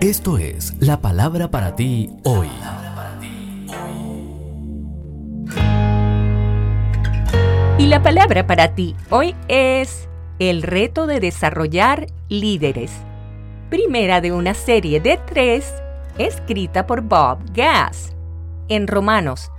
Esto es la palabra para ti hoy. Y la palabra para ti hoy es el reto de desarrollar líderes. Primera de una serie de 3, escrita por Bob Gass. En Romanos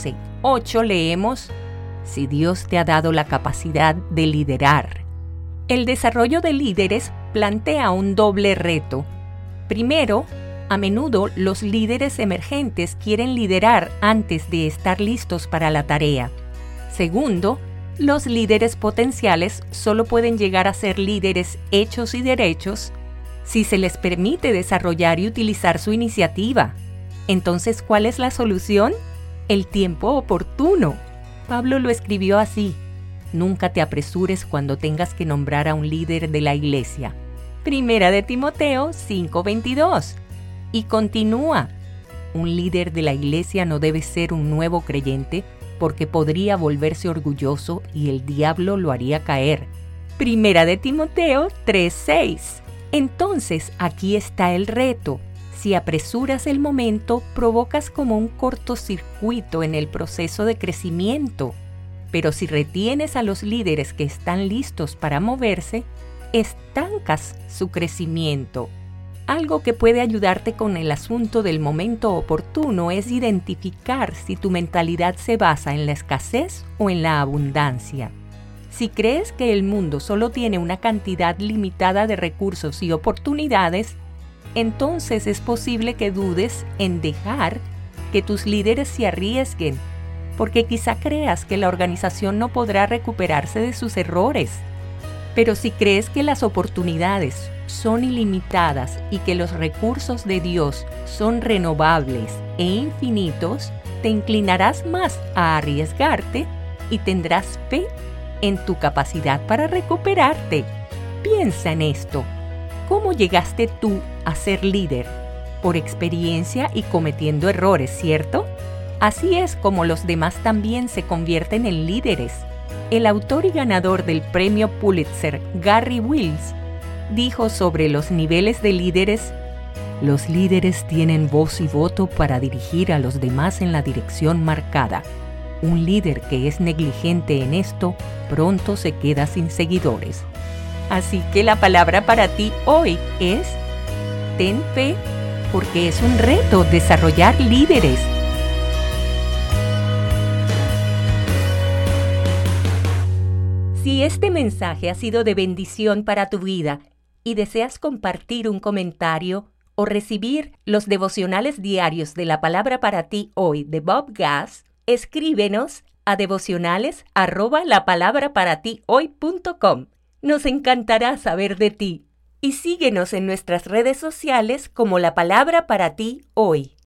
12:8 leemos: si Dios te ha dado la capacidad de liderar. El desarrollo de líderes plantea un doble reto. Primero, a menudo los líderes emergentes quieren liderar antes de estar listos para la tarea. Segundo, los líderes potenciales solo pueden llegar a ser líderes hechos y derechos si se les permite desarrollar y utilizar su iniciativa. Entonces, ¿cuál es la solución? El tiempo oportuno. Pablo lo escribió así: nunca te apresures cuando tengas que nombrar a un líder de la iglesia. Primera de Timoteo 5:22. Y continúa: un líder de la iglesia no debe ser un nuevo creyente porque podría volverse orgulloso y el diablo lo haría caer. Primera de Timoteo 3:6. Entonces, aquí está el reto. Si apresuras el momento, provocas como un cortocircuito en el proceso de crecimiento. Pero si retienes a los líderes que están listos para moverse, estancas su crecimiento. Algo que puede ayudarte con el asunto del momento oportuno es identificar si tu mentalidad se basa en la escasez o en la abundancia. Si crees que el mundo solo tiene una cantidad limitada de recursos y oportunidades, entonces es posible que dudes en dejar que tus líderes se arriesguen, porque quizá creas que la organización no podrá recuperarse de sus errores. Pero si crees que las oportunidades son ilimitadas y que los recursos de Dios son renovables e infinitos, te inclinarás más a arriesgarte y tendrás fe en tu capacidad para recuperarte. Piensa en esto. ¿Cómo llegaste tú a ser líder? Por experiencia y cometiendo errores, ¿cierto? Así es como los demás también se convierten en líderes. El autor y ganador del premio Pulitzer, Garry Wills, dijo sobre los niveles de líderes: los líderes tienen voz y voto para dirigir a los demás en la dirección marcada. Un líder que es negligente en esto, pronto se queda sin seguidores. Así que la palabra para ti hoy es: ten fe, porque es un reto desarrollar líderes. Si este mensaje ha sido de bendición para tu vida y deseas compartir un comentario o recibir los devocionales diarios de la palabra para ti hoy de Bob Gass, escríbenos a devocionales@lapalabraparatiohoy.com. Nos encantará saber de ti y síguenos en nuestras redes sociales como La Palabra para ti hoy.